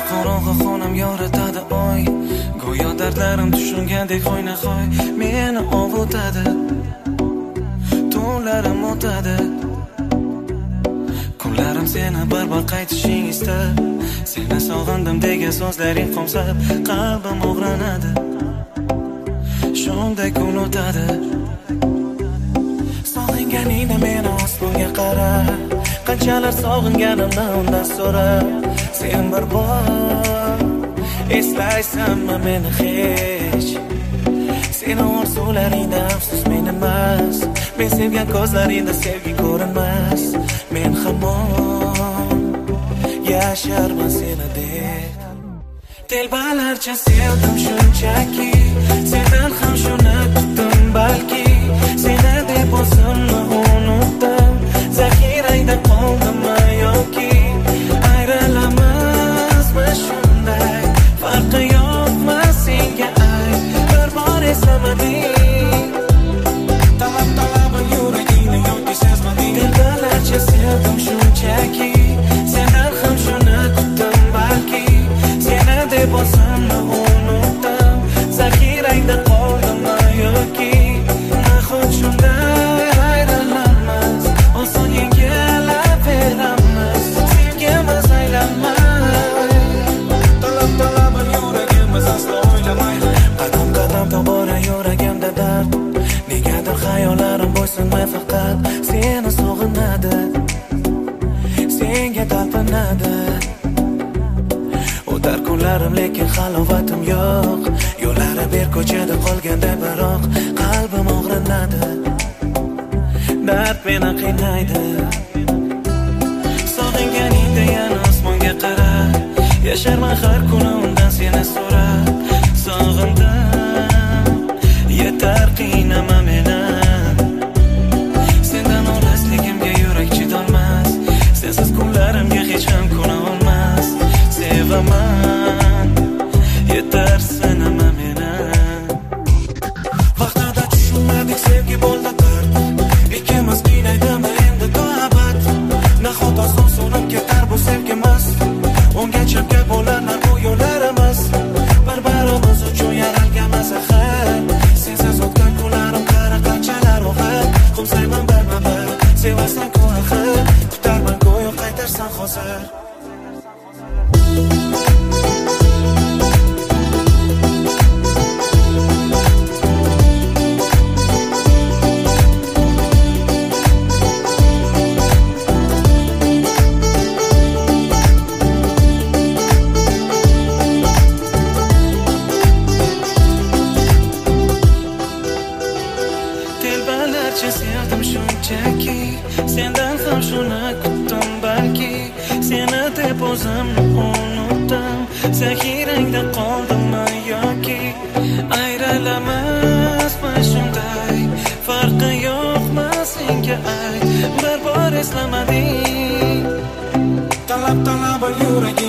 qorong'i xonam yoritadi oy, go'yo dardlarim tushungandek hoynahoy meni ovutadi. Tunlarim o'tadi, kunlarim seni bir bor qaytishing istab, seni sog'indim degan so'zlaring qomsab qalbim o'g'ranadi. Shunday kun o'tadi, sog'inganingda meni osmonga qara, qanchalar sog'inganimni undan so'ra. Sen bir bor eslaysanmi meni hech? Seni orzularingda afsus men emas, men sevgan ko'zlaringda sevgi ko'rinmas. Men hamon yasharman seni deb. Telbalarcha sevdim shunchaki, sendan ham shuni kutdim balki. Seni deb o'zimni unutdim, zaxirangda qoldimmi yoki ayrilamizmi shunday? Farqi yo'qmi senga ay, bir bor eslamading. Talab yuragingni yoki sezmading. Telbalarcha sevdim shunchaki, sendan ham shuni kutdim balki. Seni deb o'zimni unutdim, zaxirangda qoldimmi yoki nahot shunday ayrilamaz, oson yengilaveramiz, sevgimiz aylanmay. Talab yuragimiz aslo o'ylamaydi. Qadam tobora yuragimda dard, negadir xayollarim bo'ysunmay faqat seni sog'inadi, senga talpinadi. O'tar kunlarim lekin halovatim yo'q, yo'llari ber ko'chada qolganda biroq qalbim og'rinadi, dard meni qiynaydi. Sog'inganingda yana osmonga qara, yasharman har kuni undan seni so'rab. Sog'indim, yetar qiynama meni, sendan olisligimga yurak chidolmas, sensiz kunlarimga hech ham kuna olmas. Sevaman, yetar sinama meni. Vaqtida tushunmadik sevgi bo'ldi dard, ikkimiz qiynaydimi endi to abad. Nahot oson so'nib ketar bu sevgimiz, ungacha gap bo'larlar bu yo'llarimiz. Bir-birimiz uchun yaralganmiz axir, sensiz o'tgan kunlarim qara qanchalar og'ir. Qumsayman birma-bir, sevasan-ku axir, kutarman go'yo qaytarsan hozir. Sevdim shunchaki, sendan ham shuni kutdim balki. Seni deb o'zimni unutdim, zaxirangda qoldimmi yoki ayrilamizmi shunday? Farqi yo'qmi senga ay, bir bor eslamading. Talab yuragim